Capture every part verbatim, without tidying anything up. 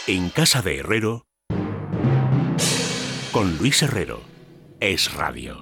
En casa de Herrero, con Luis Herrero, Es Radio.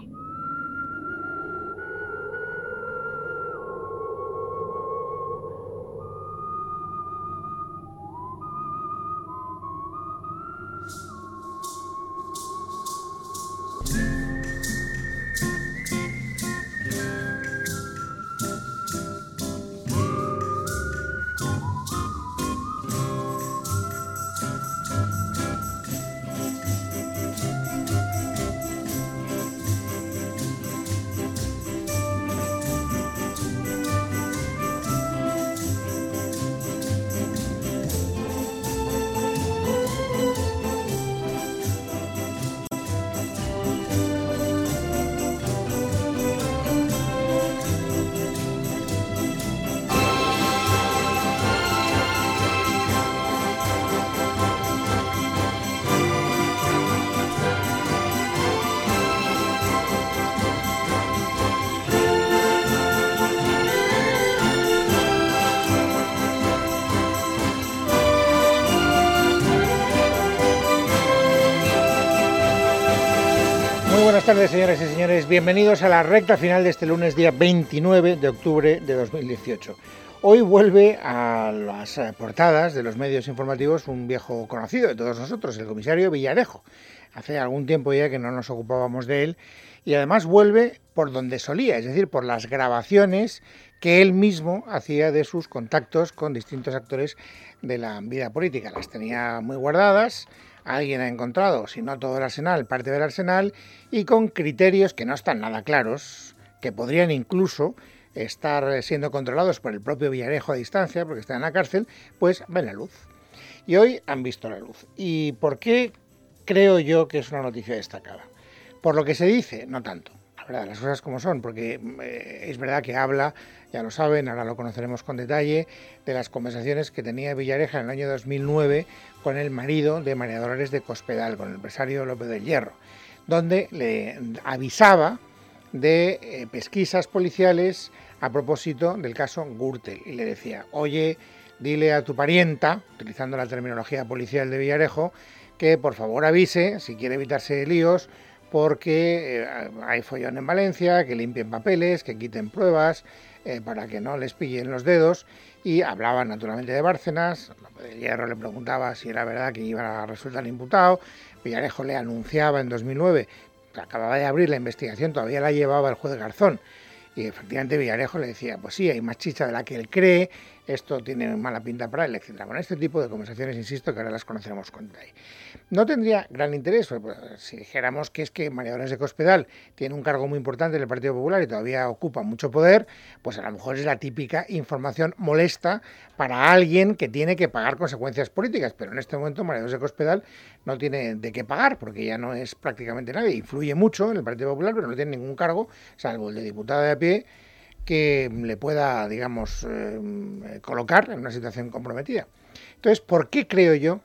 Buenas tardes, señoras y señores. Bienvenidos a la recta final de este lunes, día veintinueve de octubre de dos mil dieciocho. Hoy vuelve a las portadas de los medios informativos un viejo conocido de todos nosotros, el comisario Villarejo. Hace algún tiempo ya que no nos ocupábamos de él y además vuelve por donde solía, es decir, por las grabaciones que él mismo hacía de sus contactos con distintos actores de la vida política. Las tenía muy guardadas. Alguien ha encontrado, si no todo el arsenal, parte del arsenal, y con criterios que no están nada claros, que podrían incluso estar siendo controlados por el propio Villarejo a distancia, porque está en la cárcel, pues ven la luz. Y hoy han visto la luz. ¿Y por qué creo yo que es una noticia destacada? Por lo que se dice, no tanto. La verdad, las cosas como son, porque eh, es verdad que habla, ya lo saben, ahora lo conoceremos con detalle, de las conversaciones que tenía Villarejo en el año dos mil nueve con el marido de María Dolores de Cospedal, con el empresario López del Hierro, donde le avisaba de eh, pesquisas policiales a propósito del caso Gürtel, y le decía, oye, dile a tu parienta, utilizando la terminología policial de Villarejo, que por favor avise, si quiere evitarse líos, porque eh, hay follón en Valencia, que limpien papeles, que quiten pruebas, eh, para que no les pillen los dedos. Y hablaba naturalmente de Bárcenas. López del Hierro le preguntaba si era verdad que iba a resultar imputado. Villarejo le anunciaba en dos mil nueve que acababa de abrir la investigación, todavía la llevaba el juez Garzón. Y efectivamente Villarejo le decía, pues sí, hay más chicha de la que él cree, esto tiene mala pinta para él, etcétera. Bueno, este tipo de conversaciones, insisto, que ahora las conoceremos con detalle. No tendría gran interés, pues, si dijéramos que es que María Dolores de Cospedal tiene un cargo muy importante en el Partido Popular y todavía ocupa mucho poder, pues a lo mejor es la típica información molesta para alguien que tiene que pagar consecuencias políticas, pero en este momento María Dolores de Cospedal no tiene de qué pagar, porque ya no es prácticamente nadie, influye mucho en el Partido Popular, pero no tiene ningún cargo, salvo el de diputada de a pie, que le pueda, digamos, eh, colocar en una situación comprometida. Entonces, ¿por qué creo yo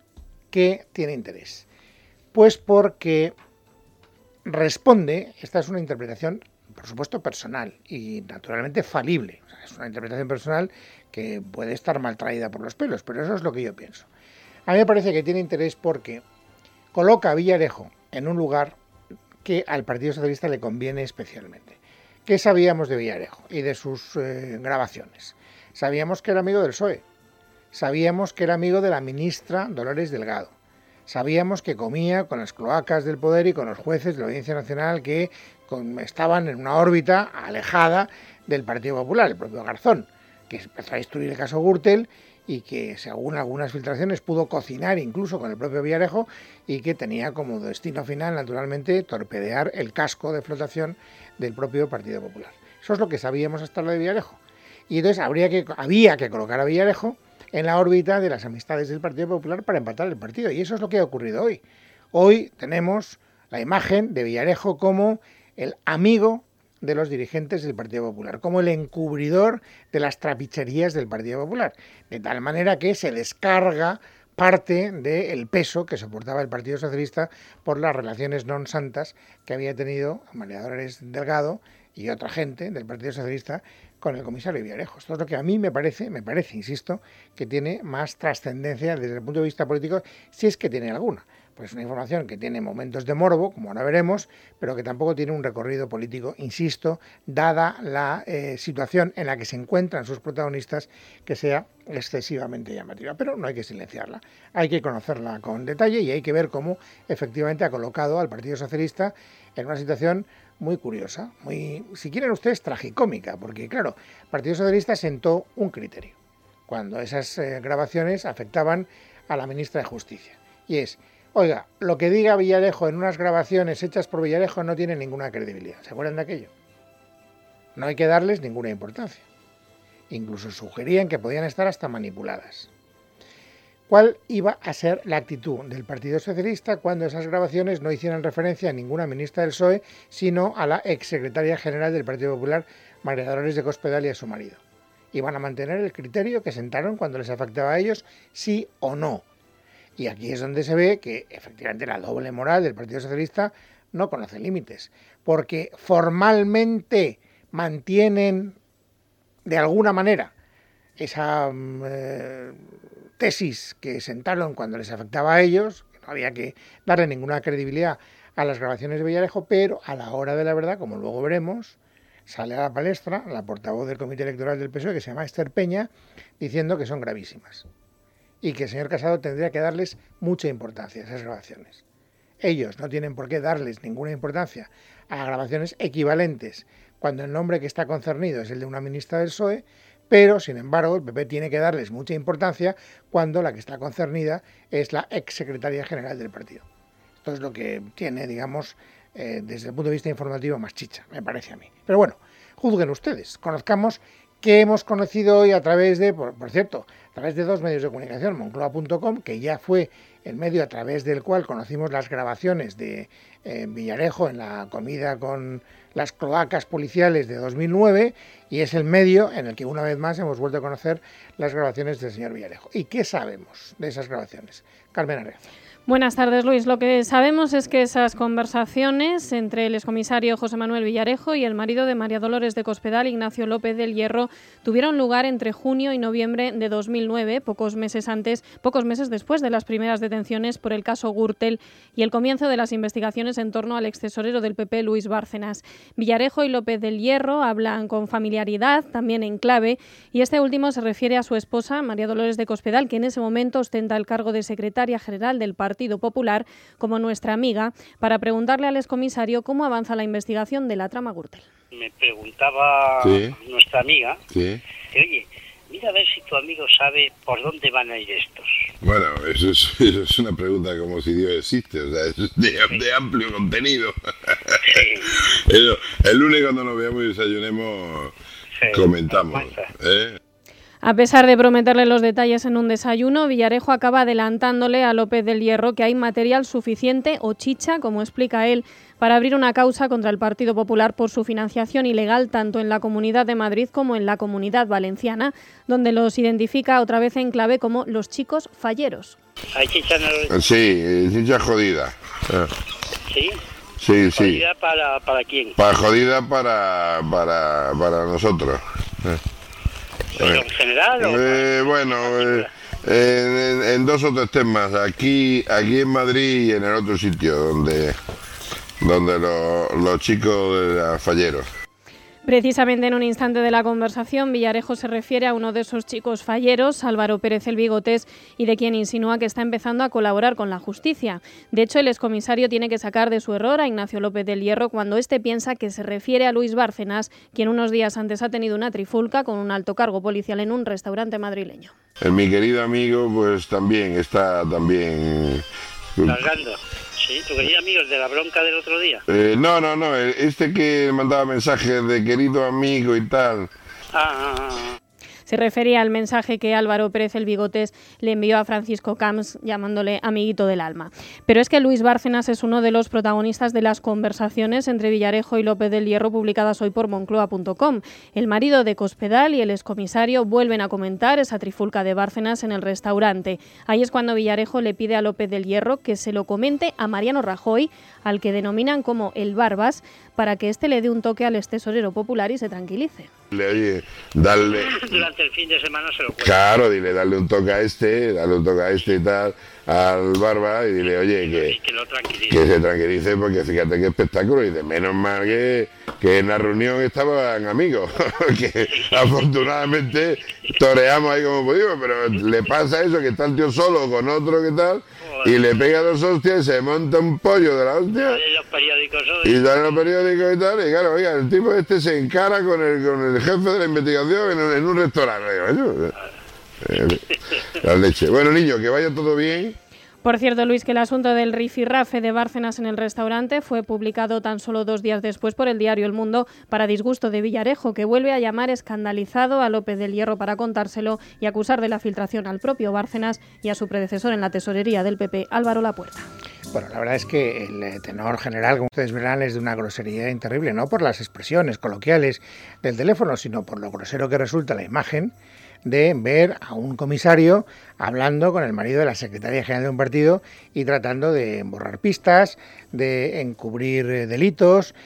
que tiene interés? Pues porque responde, esta es una interpretación, por supuesto, personal y naturalmente falible. O sea, es una interpretación personal que puede estar mal traída por los pelos, pero eso es lo que yo pienso. A mí me parece que tiene interés porque coloca a Villarejo en un lugar que al Partido Socialista le conviene especialmente. ¿Qué sabíamos de Villarejo y de sus eh, grabaciones? Sabíamos que era amigo del P S O E, sabíamos que era amigo de la ministra Dolores Delgado, sabíamos que comía con las cloacas del poder y con los jueces de la Audiencia Nacional que con, estaban en una órbita alejada del Partido Popular, el propio Garzón, que empezó a instruir el caso Gürtel y que, según algunas filtraciones, pudo cocinar incluso con el propio Villarejo y que tenía como destino final, naturalmente, torpedear el casco de flotación del propio Partido Popular. Eso es lo que sabíamos hasta lo de Villarejo. Y entonces habría que, había que colocar a Villarejo en la órbita de las amistades del Partido Popular para empatar el partido. Y eso es lo que ha ocurrido hoy. Hoy tenemos la imagen de Villarejo como el amigo de los dirigentes del Partido Popular, como el encubridor de las trapicherías del Partido Popular, de tal manera que se descarga parte del peso que soportaba el Partido Socialista por las relaciones non santas que había tenido María Dolores Delgado y otra gente del Partido Socialista con el comisario Villarejo. Esto es lo que a mí me parece, me parece, insisto, que tiene más trascendencia desde el punto de vista político, si es que tiene alguna. Pues una información que tiene momentos de morbo, como ahora veremos, pero que tampoco tiene un recorrido político, insisto, dada la eh, situación en la que se encuentran sus protagonistas, que sea excesivamente llamativa. Pero no hay que silenciarla, hay que conocerla con detalle y hay que ver cómo efectivamente ha colocado al Partido Socialista en una situación muy curiosa, muy, si quieren ustedes, tragicómica, porque claro, el Partido Socialista sentó un criterio cuando esas eh, grabaciones afectaban a la ministra de Justicia, y es: oiga, lo que diga Villarejo en unas grabaciones hechas por Villarejo no tiene ninguna credibilidad. ¿Se acuerdan de aquello? No hay que darles ninguna importancia. Incluso sugerían que podían estar hasta manipuladas. ¿Cuál iba a ser la actitud del Partido Socialista cuando esas grabaciones no hicieran referencia a ninguna ministra del P S O E, sino a la exsecretaria general del Partido Popular, María Dolores de Cospedal, y a su marido? ¿Iban a mantener el criterio que sentaron cuando les afectaba a ellos, sí o no? Y aquí es donde se ve que efectivamente la doble moral del Partido Socialista no conoce límites, porque formalmente mantienen de alguna manera esa eh, tesis que sentaron cuando les afectaba a ellos, que no había que darle ninguna credibilidad a las grabaciones de Villarejo, pero a la hora de la verdad, como luego veremos, sale a la palestra la portavoz del Comité Electoral del P S O E, que se llama Esther Peña, diciendo que son gravísimas y que el señor Casado tendría que darles mucha importancia a esas grabaciones. Ellos no tienen por qué darles ninguna importancia a grabaciones equivalentes cuando el nombre que está concernido es el de una ministra del P S O E, pero, sin embargo, el P P tiene que darles mucha importancia cuando la que está concernida es la exsecretaria general del partido. Esto es lo que tiene, digamos, eh, desde el punto de vista informativo más chicha, me parece a mí. Pero bueno, juzguen ustedes, conozcamos qué hemos conocido hoy a través de, por, por cierto, a través de dos medios de comunicación, Moncloa punto com, que ya fue el medio a través del cual conocimos las grabaciones de eh, Villarejo en la comida con las cloacas policiales de dos mil nueve, y es el medio en el que una vez más hemos vuelto a conocer las grabaciones del señor Villarejo. ¿Y qué sabemos de esas grabaciones? Carmen Arreaza. Buenas tardes, Luis. Lo que sabemos es que esas conversaciones entre el excomisario José Manuel Villarejo y el marido de María Dolores de Cospedal, Ignacio López del Hierro, tuvieron lugar entre junio y noviembre de dos mil nueve, pocos meses antes, pocos meses después de las primeras detenciones por el caso Gürtel y el comienzo de las investigaciones en torno al extesorero del P P, Luis Bárcenas. Villarejo y López del Hierro hablan con familiaridad, también en clave, y este último se refiere a su esposa, María Dolores de Cospedal, que en ese momento ostenta el cargo de secretaria general del Partido Partido Popular, como nuestra amiga, para preguntarle al excomisario cómo avanza la investigación de la trama Gürtel. Me preguntaba sí. nuestra amiga, sí. oye, mira a ver si tu amigo sabe por dónde van a ir estos. Bueno, eso es, eso es una pregunta como si Dios existe, o sea, es de, sí. de amplio contenido. Sí. Eso, el lunes cuando nos veamos y desayunemos, sí. comentamos. ¿eh? A pesar de prometerle los detalles en un desayuno, Villarejo acaba adelantándole a López del Hierro que hay material suficiente o chicha, como explica él, para abrir una causa contra el Partido Popular por su financiación ilegal tanto en la Comunidad de Madrid como en la Comunidad Valenciana, donde los identifica otra vez en clave como los chicos falleros. ¿Hay chicha en el... Sí, chicha jodida. ¿Sí? Sí, sí. ¿Jodida para, para quién? Para jodida para, para, para nosotros. ¿Pero en general o...? Eh, bueno, eh, en, en, en dos o tres temas, aquí aquí en Madrid y en el otro sitio donde, donde lo, los chicos de la falleros. Precisamente en un instante de la conversación, Villarejo se refiere a uno de esos chicos falleros, Álvaro Pérez el Bigotes, y de quien insinúa que está empezando a colaborar con la justicia. De hecho, el excomisario tiene que sacar de su error a Ignacio López del Hierro cuando éste piensa que se refiere a Luis Bárcenas, quien unos días antes ha tenido una trifulca con un alto cargo policial en un restaurante madrileño. El, mi querido amigo, pues también está también... Cargando. Sí, tu querido amigo, el de la bronca del otro día. Eh, no, no, no, este que mandaba mensajes de querido amigo y tal. Ah, ah, ah. Se refería al mensaje que Álvaro Pérez el Bigotes le envió a Francisco Camps llamándole amiguito del alma. Pero es que Luis Bárcenas es uno de los protagonistas de las conversaciones entre Villarejo y López del Hierro publicadas hoy por Moncloa punto com. El marido de Cospedal y el excomisario vuelven a comentar esa trifulca de Bárcenas en el restaurante. Ahí es cuando Villarejo le pide a López del Hierro que se lo comente a Mariano Rajoy, al que denominan como el Barbas, para que éste le dé un toque al extesorero popular y se tranquilice. Oye, darle... Durante el fin de semana se lo cuento. Claro, dile, darle un toque a este, darle un toque a este y tal, al Barba, y dile, oye, que, que, lo tranquilice. que se tranquilice, porque fíjate qué espectáculo, y de menos mal que, que en la reunión estaban amigos, que afortunadamente toreamos ahí como pudimos, pero le pasa eso, que está el tío solo con otro que tal, y le pega dos hostias y se monta un pollo de la hostia, los periódicos hoy. y sale los periódicos y tal, y claro, oiga, el tipo este se encara con el, con el jefe de la investigación en, un- en un restaurante. Digo, eh, la leche. Bueno, niño, que vaya todo bien. Por cierto, Luis, que el asunto del rifirrafe de Bárcenas en el restaurante fue publicado tan solo dos días después por el diario El Mundo para disgusto de Villarejo, que vuelve a llamar escandalizado a López del Hierro para contárselo y acusar de la filtración al propio Bárcenas y a su predecesor en la tesorería del P P, Álvaro Lapuerta. Bueno, la verdad es que el tenor general, como ustedes verán, es de una grosería terrible, no por las expresiones coloquiales del teléfono, sino por lo grosero que resulta la imagen de ver a un comisario hablando con el marido de la secretaria general de un partido y tratando de borrar pistas, de encubrir delitos,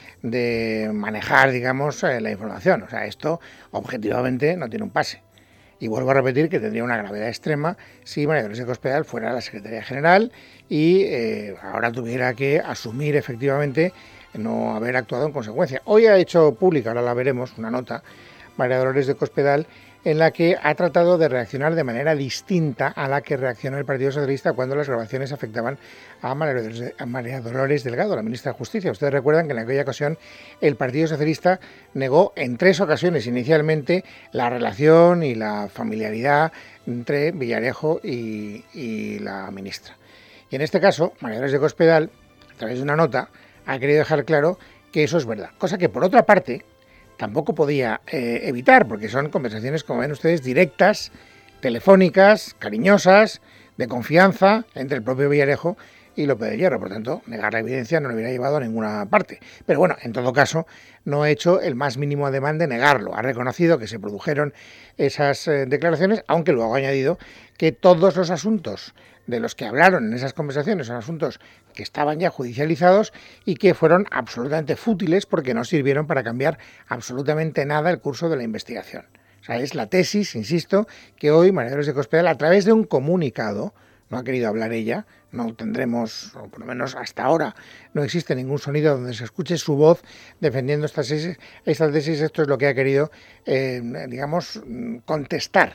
de manejar, digamos, la información. O sea, esto objetivamente no tiene un pase. Y vuelvo a repetir que tendría una gravedad extrema si María Dolores de Cospedal fuera la secretaria general y eh, ahora tuviera que asumir efectivamente no haber actuado en consecuencia. Hoy ha hecho pública, ahora la veremos, una nota, María Dolores de Cospedal, en la que ha tratado de reaccionar de manera distinta a la que reaccionó el Partido Socialista cuando las grabaciones afectaban a María Dolores, a María Dolores Delgado, la ministra de Justicia. Ustedes recuerdan que en aquella ocasión el Partido Socialista negó en tres ocasiones inicialmente la relación y la familiaridad entre Villarejo y, y la ministra. Y en este caso, María Dolores de Cospedal, a través de una nota, ha querido dejar claro que eso es verdad. Cosa que, por otra parte, tampoco podía eh, evitar, porque son conversaciones, como ven ustedes, directas, telefónicas, cariñosas, de confianza entre el propio Villarejo y López del Hierro. Por tanto, negar la evidencia no lo hubiera llevado a ninguna parte. Pero bueno, en todo caso, no ha hecho el más mínimo ademán de negarlo. Ha reconocido que se produjeron esas eh, declaraciones, aunque luego ha añadido que todos los asuntos de los que hablaron en esas conversaciones son asuntos que estaban ya judicializados y que fueron absolutamente fútiles porque no sirvieron para cambiar absolutamente nada el curso de la investigación. O sea, es la tesis, insisto, que hoy María Dolores de Cospedal, a través de un comunicado, no ha querido hablar ella, no tendremos, o por lo menos hasta ahora, no existe ningún sonido donde se escuche su voz defendiendo esta tesis. Esta tesis, esto es lo que ha querido, eh, digamos, contestar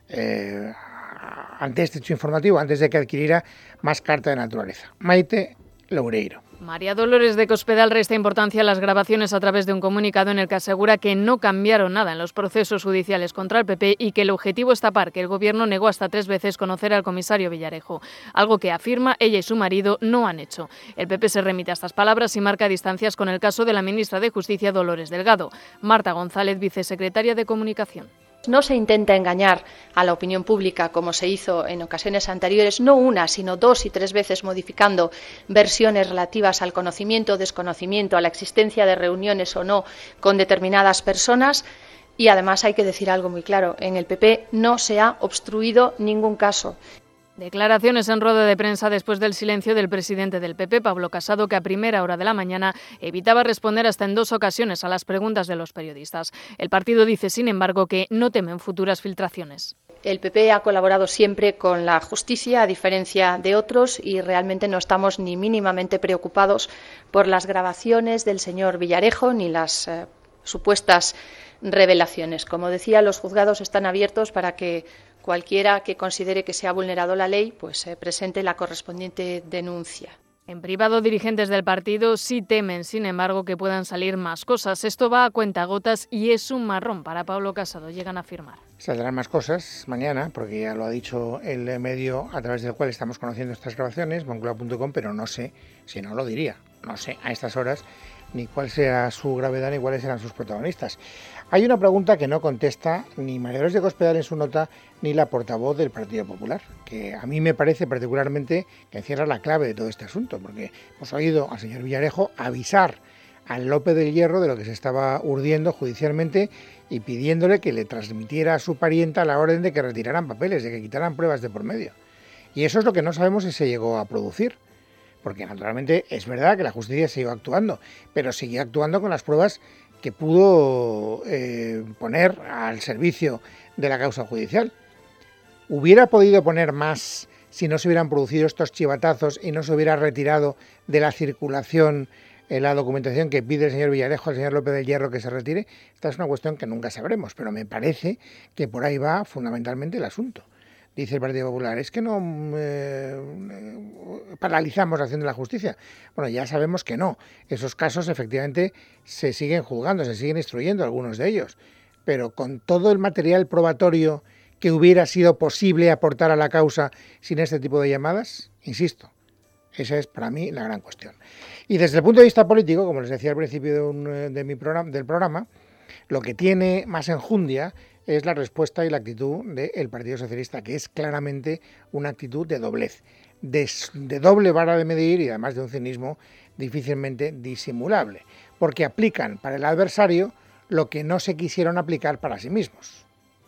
eh, ante este hecho informativo, antes de que adquiriera más carta de naturaleza. Maite Loureiro. María Dolores de Cospedal resta importancia a las grabaciones a través de un comunicado en el que asegura que no cambiaron nada en los procesos judiciales contra el P P y que el objetivo es tapar que el Gobierno negó hasta tres veces conocer al comisario Villarejo, algo que afirma ella y su marido no han hecho. El P P se remite a estas palabras y marca distancias con el caso de la ministra de Justicia Dolores Delgado. Marta González, vicesecretaria de Comunicación. No se intenta engañar a la opinión pública como se hizo en ocasiones anteriores, no una, sino dos y tres veces modificando versiones relativas al conocimiento o desconocimiento, a la existencia de reuniones o no con determinadas personas. Y además hay que decir algo muy claro, en el P P no se ha obstruido ningún caso. Declaraciones en rueda de prensa después del silencio del presidente del P P, Pablo Casado, que a primera hora de la mañana evitaba responder hasta en dos ocasiones a las preguntas de los periodistas. El partido dice, sin embargo, que no temen futuras filtraciones. El P P ha colaborado siempre con la justicia, a diferencia de otros, y realmente no estamos ni mínimamente preocupados por las grabaciones del señor Villarejo ni las eh, supuestas revelaciones. Como decía, los juzgados están abiertos para que cualquiera que considere que se ha vulnerado la ley, pues eh, presente la correspondiente denuncia. En privado, dirigentes del partido sí temen, sin embargo, que puedan salir más cosas. Esto va a cuentagotas y es un marrón para Pablo Casado, llegan a afirmar. Saldrán más cosas mañana, porque ya lo ha dicho el medio a través del cual estamos conociendo estas grabaciones, moncloa punto com, pero no sé, si no lo diría, no sé a estas horas ni cuál sea su gravedad ni cuáles serán sus protagonistas. Hay una pregunta que no contesta ni María Dolores de Cospedal en su nota ni la portavoz del Partido Popular, que a mí me parece particularmente que encierra la clave de todo este asunto, porque hemos oído al señor Villarejo avisar al López del Hierro de lo que se estaba urdiendo judicialmente y pidiéndole que le transmitiera a su parienta la orden de que retiraran papeles, de que quitaran pruebas de por medio. Y eso es lo que no sabemos si se llegó a producir, porque naturalmente es verdad que la justicia siguió actuando, pero siguió actuando con las pruebas que pudo eh, poner al servicio de la causa judicial. ¿Hubiera podido poner más si no se hubieran producido estos chivatazos y no se hubiera retirado de la circulación en la documentación que pide el señor Villarejo al señor López del Hierro que se retire? Esta es una cuestión que nunca sabremos, pero me parece que por ahí va fundamentalmente el asunto. Dice el Partido Popular, es que no eh, paralizamos la acción de la justicia. Bueno, ya sabemos que no. Esos casos efectivamente se siguen juzgando, se siguen instruyendo algunos de ellos. Pero con todo el material probatorio que hubiera sido posible aportar a la causa sin este tipo de llamadas, insisto, esa es para mí la gran cuestión. Y desde el punto de vista político, como les decía al principio de, un, de mi programa, del programa, lo que tiene más enjundia es la respuesta y la actitud del Partido Socialista, que es claramente una actitud de doblez, de, de doble vara de medir y además de un cinismo difícilmente disimulable, porque aplican para el adversario lo que no se quisieron aplicar para sí mismos.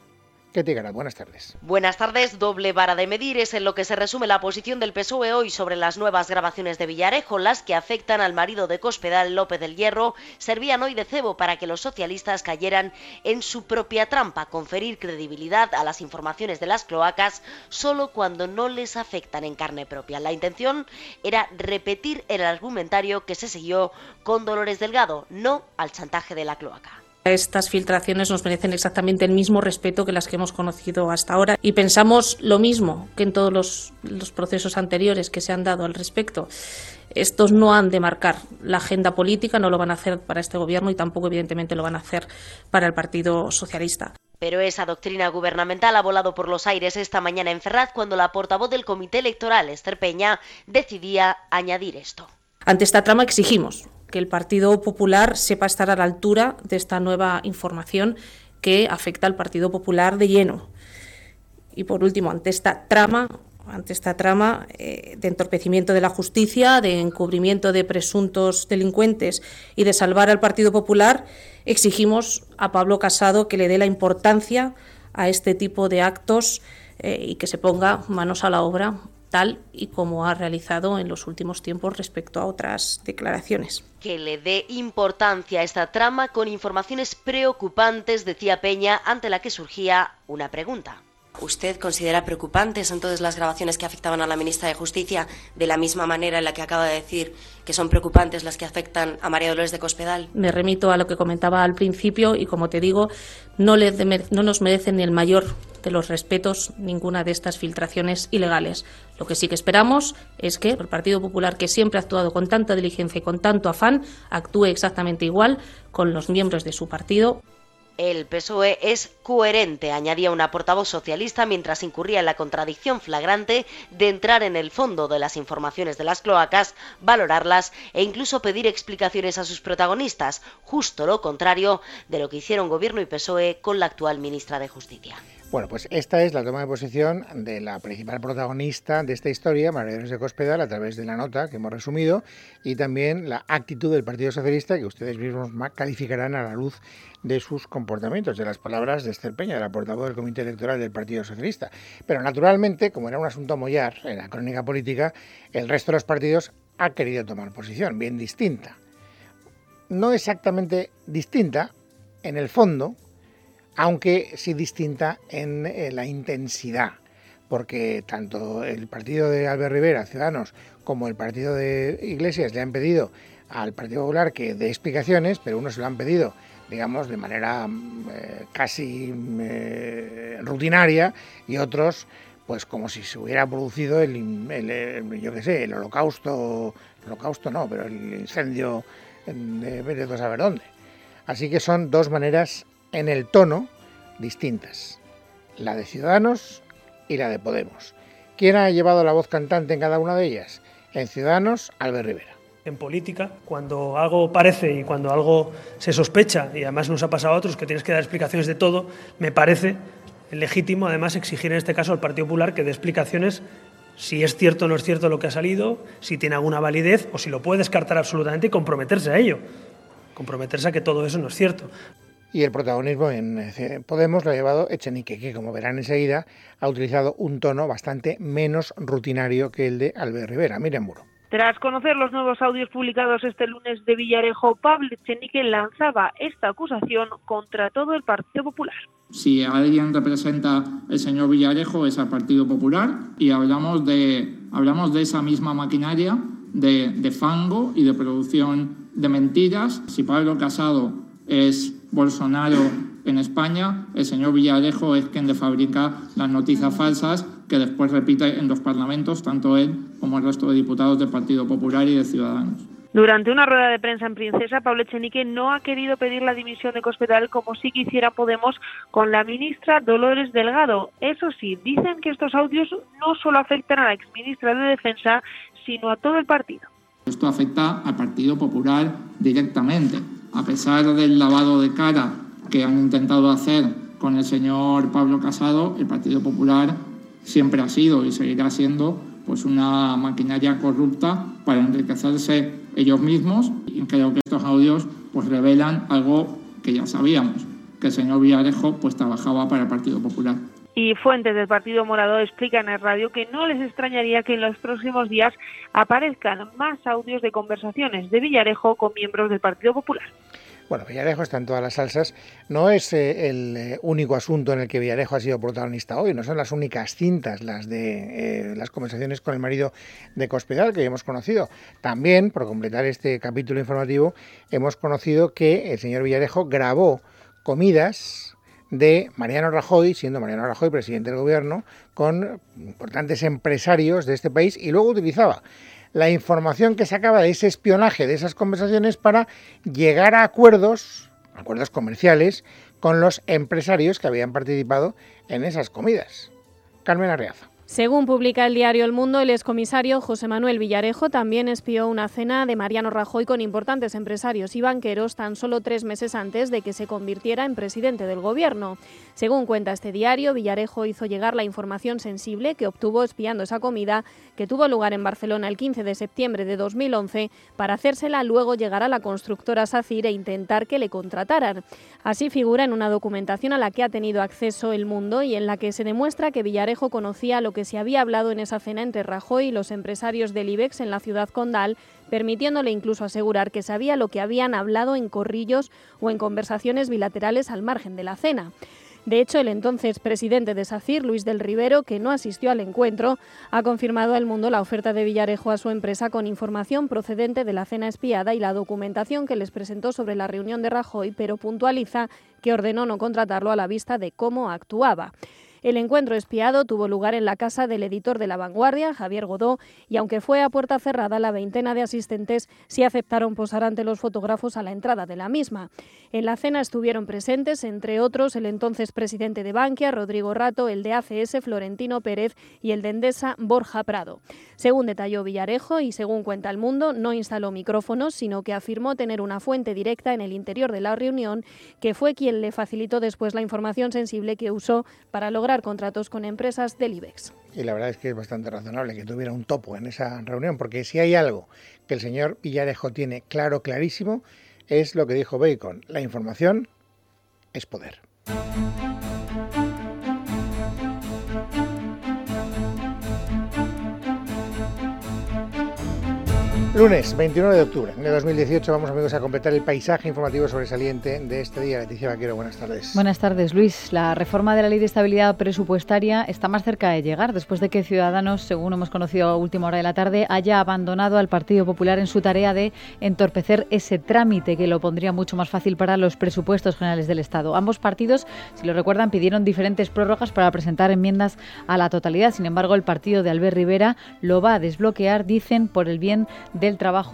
Ketty Garat, buenas tardes. Buenas tardes. Doble vara de medir es en lo que se resume la posición del P S O E hoy sobre las nuevas grabaciones de Villarejo. Las que afectan al marido de Cospedal, López del Hierro, servían hoy de cebo para que los socialistas cayeran en su propia trampa, conferir credibilidad a las informaciones de las cloacas solo cuando no les afectan en carne propia. La intención era repetir el argumentario que se siguió con Dolores Delgado, no al chantaje de la cloaca. Estas filtraciones nos merecen exactamente el mismo respeto que las que hemos conocido hasta ahora y pensamos lo mismo que en todos los, los procesos anteriores que se han dado al respecto. Estos no han de marcar la agenda política, no lo van a hacer para este gobierno y tampoco evidentemente lo van a hacer para el Partido Socialista. Pero esa doctrina gubernamental ha volado por los aires esta mañana en Ferraz cuando la portavoz del Comité Electoral, Esther Peña, decidía añadir esto. Ante esta trama exigimos que el Partido Popular sepa estar a la altura de esta nueva información que afecta al Partido Popular de lleno. Y por último, ante esta trama, ante esta trama eh, de entorpecimiento de la justicia, de encubrimiento de presuntos delincuentes y de salvar al Partido Popular, exigimos a Pablo Casado que le dé la importancia a este tipo de actos eh, y que se ponga manos a la obra, tal y como ha realizado en los últimos tiempos respecto a otras declaraciones. Que le dé importancia a esta trama con informaciones preocupantes, decía Peña, ante la que surgía una pregunta. ¿Usted considera preocupantes entonces las grabaciones que afectaban a la ministra de Justicia de la misma manera en la que acaba de decir que son preocupantes las que afectan a María Dolores de Cospedal? Me remito a lo que comentaba al principio y, como te digo, no, le de, no nos merecen ni el mayor de los respetos ninguna de estas filtraciones ilegales. Lo que sí que esperamos es que el Partido Popular, que siempre ha actuado con tanta diligencia y con tanto afán, actúe exactamente igual con los miembros de su partido. El P S O E es coherente, añadía una portavoz socialista mientras incurría en la contradicción flagrante de entrar en el fondo de las informaciones de las cloacas, valorarlas e incluso pedir explicaciones a sus protagonistas, justo lo contrario de lo que hicieron Gobierno y P S O E con la actual ministra de Justicia. Bueno, pues esta es la toma de posición de la principal protagonista de esta historia, María Dolores de Cospedal, a través de la nota que hemos resumido, y también la actitud del Partido Socialista, que ustedes mismos calificarán a la luz de sus comportamientos, de las palabras de Esther Peña, de la portavoz del Comité Electoral del Partido Socialista. Pero naturalmente, como era un asunto mollar en la crónica política, el resto de los partidos ha querido tomar posición, bien distinta. No exactamente distinta en el fondo, aunque sí distinta en eh, la intensidad, porque tanto el partido de Albert Rivera, Ciudadanos, como el partido de Iglesias le han pedido al Partido Popular que dé explicaciones, pero unos se lo han pedido, digamos, de manera eh, casi eh, rutinaria, y otros, pues como si se hubiera producido el, el, el yo qué sé, el holocausto, el holocausto no, pero el incendio de vete a saber dónde. Así que son dos maneras en el tono distintas, la de Ciudadanos y la de Podemos. ¿Quién ha llevado la voz cantante en cada una de ellas? En Ciudadanos, Albert Rivera. En política, cuando algo parece y cuando algo se sospecha, y además nos ha pasado a otros que tienes que dar explicaciones de todo, me parece legítimo además exigir en este caso al Partido Popular que dé explicaciones si es cierto o no es cierto lo que ha salido, si tiene alguna validez o si lo puede descartar absolutamente y comprometerse a ello, comprometerse a que todo eso no es cierto. Y el protagonismo en Podemos lo ha llevado Echenique, que como verán enseguida ha utilizado un tono bastante menos rutinario que el de Albert Rivera. Miriam Muro. Tras conocer los nuevos audios publicados este lunes de Villarejo, Pablo Echenique lanzaba esta acusación contra todo el Partido Popular. Si alguien representa el señor Villarejo es al Partido Popular y hablamos de, hablamos de esa misma maquinaria de, de fango y de producción de mentiras. Si Pablo Casado es Bolsonaro en España, el señor Villarejo es quien le fabrica las noticias falsas que después repite en los parlamentos, tanto él como el resto de diputados del Partido Popular y de Ciudadanos. Durante una rueda de prensa en Princesa, Pablo Echenique no ha querido pedir la dimisión de Cospedal como sí quisiera Podemos con la ministra Dolores Delgado. Eso sí, dicen que estos audios no solo afectan a la exministra de Defensa, sino a todo el partido. Esto afecta al Partido Popular directamente. A pesar del lavado de cara que han intentado hacer con el señor Pablo Casado, el Partido Popular siempre ha sido y seguirá siendo pues una maquinaria corrupta para enriquecerse ellos mismos, y creo que estos audios pues revelan algo que ya sabíamos, que el señor Villarejo pues trabajaba para el Partido Popular. Y fuentes del Partido Morado explican en radio que no les extrañaría que en los próximos días aparezcan más audios de conversaciones de Villarejo con miembros del Partido Popular. Bueno, Villarejo está en todas las salsas. No es eh, el eh, único asunto en el que Villarejo ha sido protagonista hoy. No son las únicas cintas las de eh, las conversaciones con el marido de Cospedal que hemos conocido. También, por completar este capítulo informativo, hemos conocido que el señor Villarejo grabó comidas de Mariano Rajoy, siendo Mariano Rajoy presidente del gobierno, con importantes empresarios de este país, y luego utilizaba la información que sacaba de ese espionaje, de esas conversaciones, para llegar a acuerdos, acuerdos comerciales, con los empresarios que habían participado en esas comidas. Carmen Arriaza. Según publica el diario El Mundo, el excomisario José Manuel Villarejo también espió una cena de Mariano Rajoy con importantes empresarios y banqueros tan solo tres meses antes de que se convirtiera en presidente del gobierno. Según cuenta este diario, Villarejo hizo llegar la información sensible que obtuvo espiando esa comida, que tuvo lugar en Barcelona el quince de septiembre de dos mil once, para hacérsela luego llegar a la constructora SACIR e intentar que le contrataran. Así figura en una documentación a la que ha tenido acceso El Mundo y en la que se demuestra que Villarejo conocía lo que que se había hablado en esa cena entre Rajoy y los empresarios del IBEX en la ciudad condal, permitiéndole incluso asegurar que sabía lo que habían hablado en corrillos o en conversaciones bilaterales al margen de la cena. De hecho, el entonces presidente de SACIR, Luis del Rivero, que no asistió al encuentro, ha confirmado a El Mundo la oferta de Villarejo a su empresa con información procedente de la cena espiada y la documentación que les presentó sobre la reunión de Rajoy, pero puntualiza que ordenó no contratarlo a la vista de cómo actuaba. El encuentro espiado tuvo lugar en la casa del editor de La Vanguardia, Javier Godó, y aunque fue a puerta cerrada, la veintena de asistentes sí aceptaron posar ante los fotógrafos a la entrada de la misma. En la cena estuvieron presentes, entre otros, el entonces presidente de Bankia, Rodrigo Rato, el de A C S, Florentino Pérez, y el de Endesa, Borja Prado. Según detalló Villarejo y según cuenta El Mundo, no instaló micrófonos, sino que afirmó tener una fuente directa en el interior de la reunión, que fue quien le facilitó después la información sensible que usó para lograr contratos con empresas del IBEX. Y la verdad es que es bastante razonable que tuviera un topo en esa reunión, porque si hay algo que el señor Villarejo tiene claro, clarísimo, es lo que dijo Bacon: la información es poder. Lunes veintinueve de octubre de dos mil dieciocho, vamos amigos a completar el paisaje informativo sobresaliente de este día. Leticia Vaquero, buenas tardes. Buenas tardes, Luis. La reforma de la Ley de Estabilidad Presupuestaria está más cerca de llegar después de que Ciudadanos, según hemos conocido a última hora de la tarde, haya abandonado al Partido Popular en su tarea de entorpecer ese trámite que lo pondría mucho más fácil para los presupuestos generales del Estado. Ambos partidos, si lo recuerdan, pidieron diferentes prórrogas para presentar enmiendas a la totalidad. Sin embargo, el partido de Albert Rivera lo va a desbloquear, dicen, por el bien del trabajo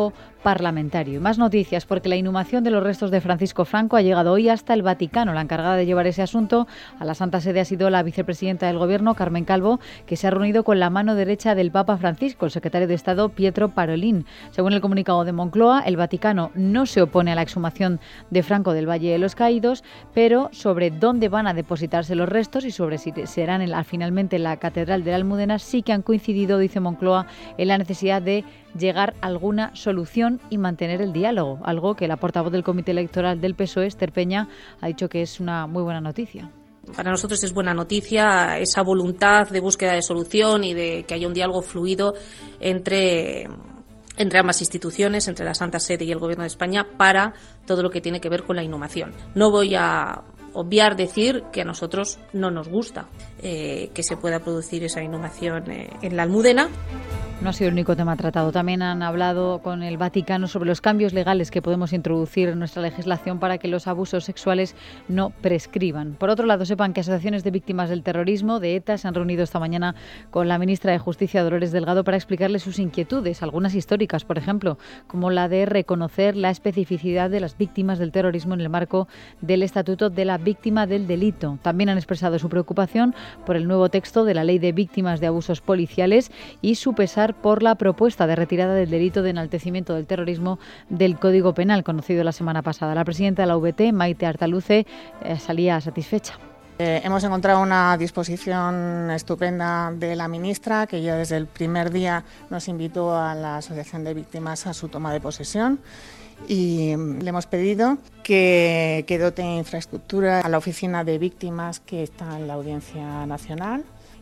parlamentario. Y más noticias, porque la inhumación de los restos de Francisco Franco ha llegado hoy hasta el Vaticano. La encargada de llevar ese asunto a la Santa Sede ha sido la vicepresidenta del Gobierno, Carmen Calvo, que se ha reunido con la mano derecha del Papa Francisco, el secretario de Estado Pietro Parolin. Según el comunicado de Moncloa, el Vaticano no se opone a la exhumación de Franco del Valle de los Caídos, pero sobre dónde van a depositarse los restos y sobre si serán en la, finalmente en la Catedral de la Almudena, sí que han coincidido, dice Moncloa, en la necesidad de llegar a alguna solución y mantener el diálogo, algo que la portavoz del Comité Electoral del P S O E, Esther Peña, ha dicho que es una muy buena noticia. Para nosotros es buena noticia esa voluntad de búsqueda de solución y de que haya un diálogo fluido entre, entre ambas instituciones, entre la Santa Sede y el Gobierno de España, para todo lo que tiene que ver con la inhumación. No voy a obviar decir que a nosotros no nos gusta eh, que se pueda producir esa inhumación eh, en la Almudena. No ha sido el único tema tratado. También han hablado con el Vaticano sobre los cambios legales que podemos introducir en nuestra legislación para que los abusos sexuales no prescriban. Por otro lado, sepan que asociaciones de víctimas del terrorismo de ETA se han reunido esta mañana con la ministra de Justicia, Dolores Delgado, para explicarle sus inquietudes, algunas históricas, por ejemplo, como la de reconocer la especificidad de las víctimas del terrorismo en el marco del Estatuto de la Víctima del Delito. También han expresado su preocupación por el nuevo texto de la Ley de Víctimas de Abusos Policiales y su pesar por la propuesta de retirada del delito de enaltecimiento del terrorismo del Código Penal, conocido la semana pasada. La presidenta de la U V T, Maite Artaluce, eh, salía satisfecha. Eh, hemos encontrado una disposición estupenda de la ministra, que ya desde el primer día nos invitó a la Asociación de Víctimas a su toma de posesión. Y le hemos pedido que, que dote infraestructura a la oficina de víctimas que está en la Audiencia Nacional.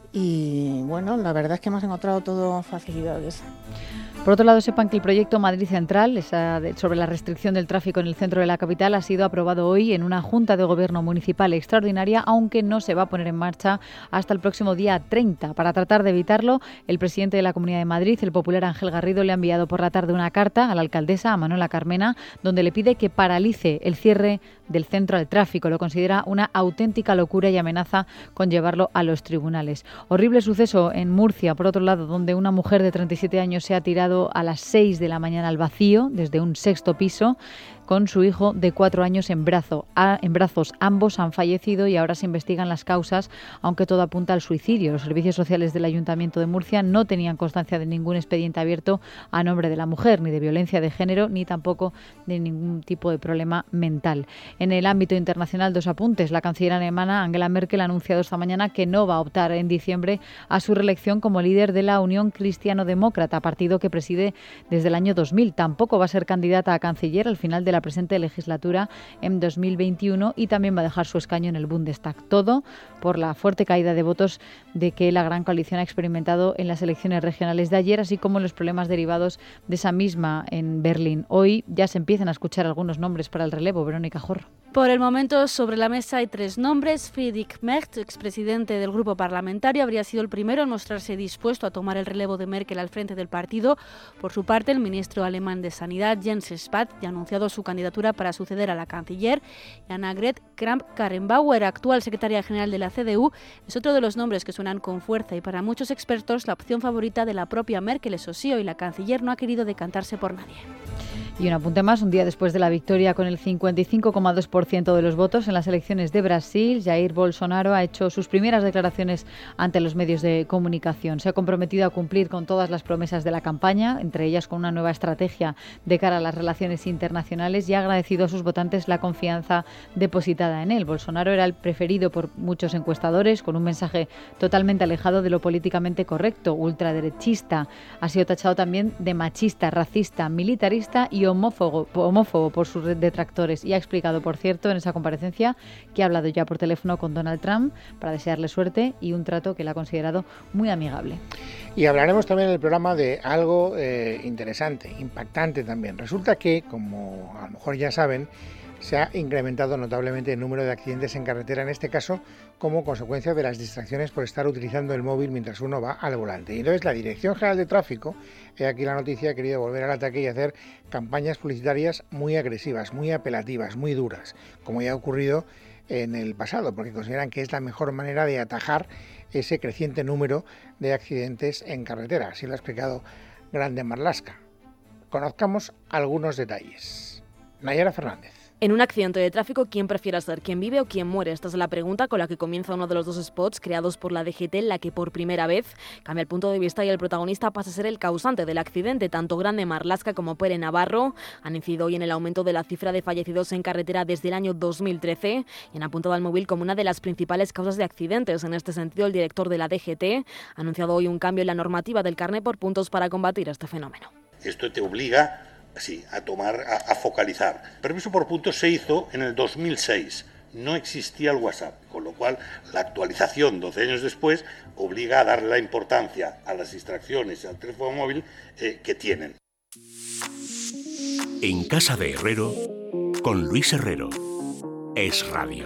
Y bueno, la verdad es que hemos encontrado todo facilidades. Por otro lado, sepan que el proyecto Madrid Central, esa de, sobre la restricción del tráfico en el centro de la capital, ha sido aprobado hoy en una Junta de Gobierno Municipal extraordinaria, aunque no se va a poner en marcha hasta el próximo día treinta. Para tratar de evitarlo, el presidente de la Comunidad de Madrid, el popular Ángel Garrido, le ha enviado por la tarde una carta a la alcaldesa, a Manuela Carmena, donde le pide que paralice el cierre del centro al tráfico. Lo considera una auténtica locura y amenaza con llevarlo a los tribunales. Horrible suceso en Murcia, por otro lado, donde una mujer de treinta y siete años se ha tirado a las seis de la mañana al vacío desde un sexto piso con su hijo de cuatro años en, brazo, a, en brazos. Ambos han fallecido y ahora se investigan las causas, aunque todo apunta al suicidio. Los servicios sociales del Ayuntamiento de Murcia no tenían constancia de ningún expediente abierto a nombre de la mujer, ni de violencia de género, ni tampoco de ningún tipo de problema mental. En el ámbito internacional, dos apuntes. La canciller alemana Angela Merkel ha anunciado esta mañana que no va a optar en diciembre a su reelección como líder de la Unión Cristiano-Demócrata, partido que preside desde el año dos mil. Tampoco va a ser candidata a canciller al final de la presente legislatura en dos mil veintiuno y también va a dejar su escaño en el Bundestag. Todo por la fuerte caída de votos de que la gran coalición ha experimentado en las elecciones regionales de ayer, así como los problemas derivados de esa misma en Berlín. Hoy ya se empiezan a escuchar algunos nombres para el relevo. Verónica Jorro. Por el momento, sobre la mesa hay tres nombres. Friedrich Merz, expresidente del grupo parlamentario, habría sido el primero en mostrarse dispuesto a tomar el relevo de Merkel al frente del partido. Por su parte, el ministro alemán de Sanidad, Jens Spahn, ya ha anunciado su candidatura para suceder a la canciller. Y Annegret Kramp-Karrenbauer, actual secretaria general de la C D U, es otro de los nombres que suenan con fuerza y para muchos expertos la opción favorita de la propia Merkel. Eso sí, hoy la canciller no ha querido decantarse por nadie. Y un apunte más, un día después de la victoria con el cincuenta y cinco coma dos por ciento de los votos en las elecciones de Brasil, Jair Bolsonaro ha hecho sus primeras declaraciones ante los medios de comunicación. Se ha comprometido a cumplir con todas las promesas de la campaña, entre ellas con una nueva estrategia de cara a las relaciones internacionales, y ha agradecido a sus votantes la confianza depositada en él. Bolsonaro era el preferido por muchos encuestadores, con un mensaje totalmente alejado de lo políticamente correcto, ultraderechista. Ha sido tachado también de machista, racista, militarista y homófobo, homófobo por sus detractores, y ha explicado, por cierto, en esa comparecencia que ha hablado ya por teléfono con Donald Trump para desearle suerte y un trato que él ha considerado muy amigable. Y hablaremos también en el programa de algo eh, interesante, impactante también. Resulta que, como a lo mejor ya saben, se ha incrementado notablemente el número de accidentes en carretera, en este caso como consecuencia de las distracciones por estar utilizando el móvil mientras uno va al volante. Y entonces la Dirección General de Tráfico, he aquí la noticia, ha querido volver al ataque y hacer campañas publicitarias muy agresivas, muy apelativas, muy duras, como ya ha ocurrido en el pasado, porque consideran que es la mejor manera de atajar ese creciente número de accidentes en carretera. Así lo ha explicado Grande Marlaska. Conozcamos algunos detalles. Nayara Fernández. En un accidente de tráfico, ¿quién prefiere ser? ¿Quién vive o quién muere? Esta es la pregunta con la que comienza uno de los dos spots creados por la D G T, en la que por primera vez cambia el punto de vista y el protagonista pasa a ser el causante del accidente. Tanto Grande Marlaska como Pere Navarro han incidido hoy en el aumento de la cifra de fallecidos en carretera desde el año dos mil trece y han apuntado al móvil como una de las principales causas de accidentes. En este sentido, el director de la D G T ha anunciado hoy un cambio en la normativa del carné por puntos para combatir este fenómeno. Esto te obliga sí, a tomar, a, a focalizar. Permiso por puntos se hizo en el dos mil seis. No existía el WhatsApp, con lo cual la actualización doce años después obliga a darle la importancia a las distracciones y al teléfono móvil eh, que tienen. En Casa de Herrero, con Luis Herrero. Es Radio.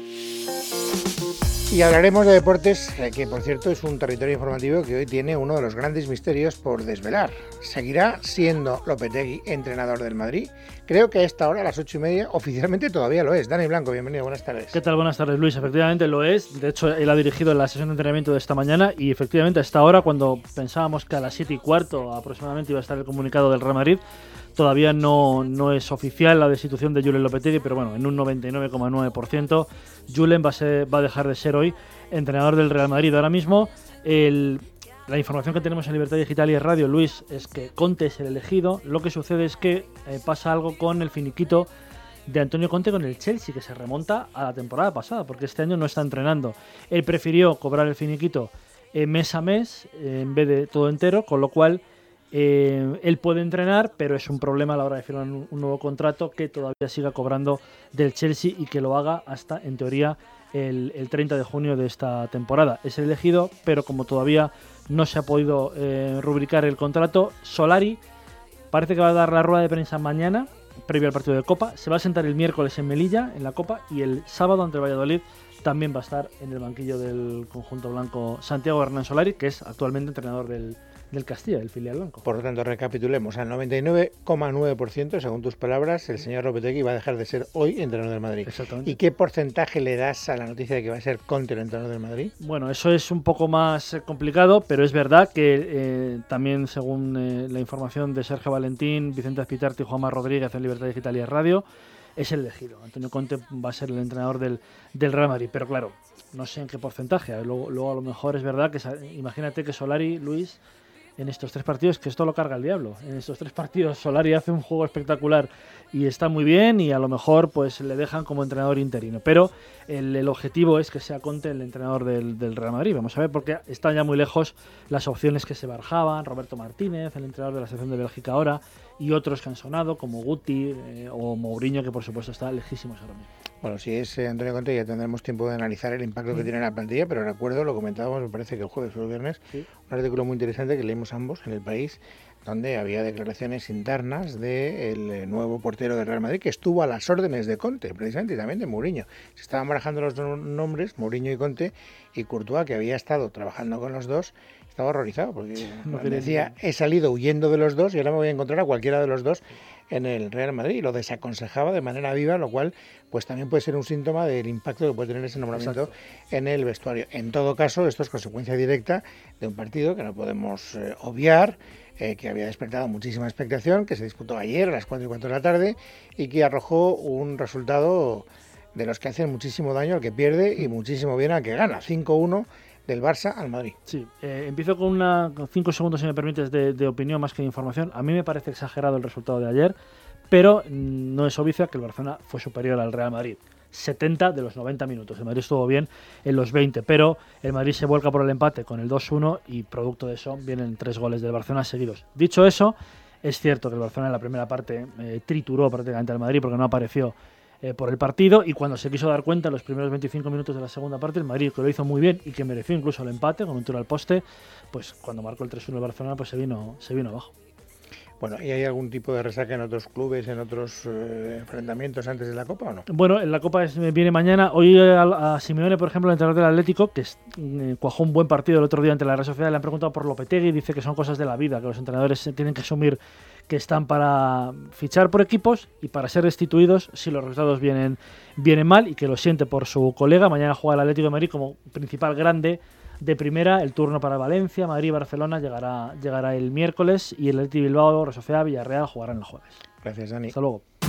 Y hablaremos de deportes, que por cierto es un territorio informativo que hoy tiene uno de los grandes misterios por desvelar. ¿Seguirá siendo Lopetegui entrenador del Madrid? Creo que a esta hora, a las ocho y media, oficialmente todavía lo es. Dani Blanco, bienvenido, buenas tardes. ¿Qué tal? Buenas tardes, Luis. Efectivamente lo es. De hecho, él ha dirigido la sesión de entrenamiento de esta mañana y efectivamente a esta hora, cuando pensábamos que a las siete y cuarto aproximadamente iba a estar el comunicado del Real Madrid, todavía no, no es oficial la destitución de Julen Lopetegui, pero bueno, en un noventa y nueve coma nueve por ciento Julen va a, ser, va a dejar de ser hoy entrenador del Real Madrid. Ahora mismo el, la información que tenemos en Libertad Digital y en Radio, Luis, es que Conte es el elegido. Lo que sucede es que eh, pasa algo con el finiquito de Antonio Conte con el Chelsea, que se remonta a la temporada pasada, porque este año no está entrenando. Él prefirió cobrar el finiquito eh, mes a mes eh, en vez de todo entero, con lo cual Eh, él puede entrenar, pero es un problema a la hora de firmar un, un nuevo contrato que todavía siga cobrando del Chelsea y que lo haga hasta, en teoría, el, el treinta de junio de esta temporada. Es el elegido, pero como todavía no se ha podido eh, rubricar el contrato, Solari parece que va a dar la rueda de prensa mañana, previo al partido de Copa. Se va a sentar el miércoles en Melilla, en la Copa, y el sábado ante el Valladolid también va a estar en el banquillo del conjunto blanco Santiago Hernán Solari, que es actualmente entrenador del del Castilla, del filial blanco. Por lo tanto, recapitulemos, al noventa y nueve coma nueve por ciento, según tus palabras, el señor Lopetegui va a dejar de ser hoy entrenador del Madrid. Exactamente. ¿Y qué porcentaje le das a la noticia de que va a ser Conte el entrenador del Madrid? Bueno, eso es un poco más complicado, pero es verdad que eh, también, según eh, la información de Sergio Valentín, Vicente Azpitarte y Juanma Rodríguez en Libertad Digital y en Radio, es el elegido. Antonio Conte va a ser el entrenador del, del Real Madrid, pero claro, no sé en qué porcentaje. Luego, luego a lo mejor es verdad que, imagínate que Solari, Luis, en estos tres partidos, que esto lo carga el diablo. En estos tres partidos Solari hace un juego espectacular y está muy bien, y a lo mejor pues le dejan como entrenador interino. Pero el, el objetivo es que sea Conte el entrenador del, del Real Madrid. Vamos a ver, porque están ya muy lejos las opciones que se barajaban. Roberto Martínez, el entrenador de la selección de Bélgica ahora, y otros que han sonado, como Guti eh, o Mourinho, que por supuesto está lejísimos ahora mismo. Bueno, si es eh, Antonio Conte, ya tendremos tiempo de analizar el impacto mm. que tiene en la plantilla, pero recuerdo, lo comentábamos, me parece que el jueves o el viernes, sí, un artículo muy interesante que leímos ambos en El País, donde había declaraciones internas del de nuevo portero del Real Madrid, que estuvo a las órdenes de Conte, precisamente, y también de Mourinho. Se estaban barajando los dos nombres, Mourinho y Conte, y Courtois, que había estado trabajando con los dos, estaba horrorizado, porque no decía, he salido huyendo de los dos y ahora me voy a encontrar a cualquiera de los dos en el Real Madrid, y lo desaconsejaba de manera viva, lo cual pues también puede ser un síntoma del impacto que puede tener ese nombramiento. Exacto. En el vestuario. En todo caso, esto es consecuencia directa de un partido que no podemos eh, obviar, eh, que había despertado muchísima expectación, que se disputó ayer a las cuatro y cuarto de la tarde y que arrojó un resultado de los que hacen muchísimo daño al que pierde y muchísimo bien al que gana, cinco uno del Barça al Madrid. Sí, eh, empiezo con una con cinco segundos, si me permites, de, de opinión más que de información. A mí me parece exagerado el resultado de ayer, pero no es obvio que el Barcelona fue superior al Real Madrid. setenta de los noventa minutos. El Madrid estuvo bien en los veinte, pero el Madrid se vuelca por el empate con el dos uno y producto de eso vienen tres goles del Barcelona seguidos. Dicho eso, es cierto que el Barcelona en la primera parte eh, trituró prácticamente al Madrid porque no apareció eh, por el partido, y cuando se quiso dar cuenta en los primeros veinticinco minutos de la segunda parte, el Madrid, que lo hizo muy bien y que mereció incluso el empate con un tiro al poste, pues cuando marcó el tres uno el Barcelona, pues se vino, se vino abajo. Bueno, ¿y hay algún tipo de resaca en otros clubes, en otros eh, enfrentamientos antes de la Copa o no? Bueno, en la Copa es, viene mañana. Hoy a, a Simeone, por ejemplo, el entrenador del Atlético, que es, eh, cuajó un buen partido el otro día ante la Real Sociedad, le han preguntado por Lopetegui, dice que son cosas de la vida, que los entrenadores tienen que asumir que están para fichar por equipos y para ser destituidos si los resultados vienen, vienen mal, y que lo siente por su colega. Mañana juega el Atlético de Madrid como principal grande de primera, el turno para Valencia, Madrid y Barcelona llegará, llegará el miércoles y el Athletic Bilbao, Real Sociedad, Villarreal jugarán el jueves. Gracias, Dani. Hasta luego.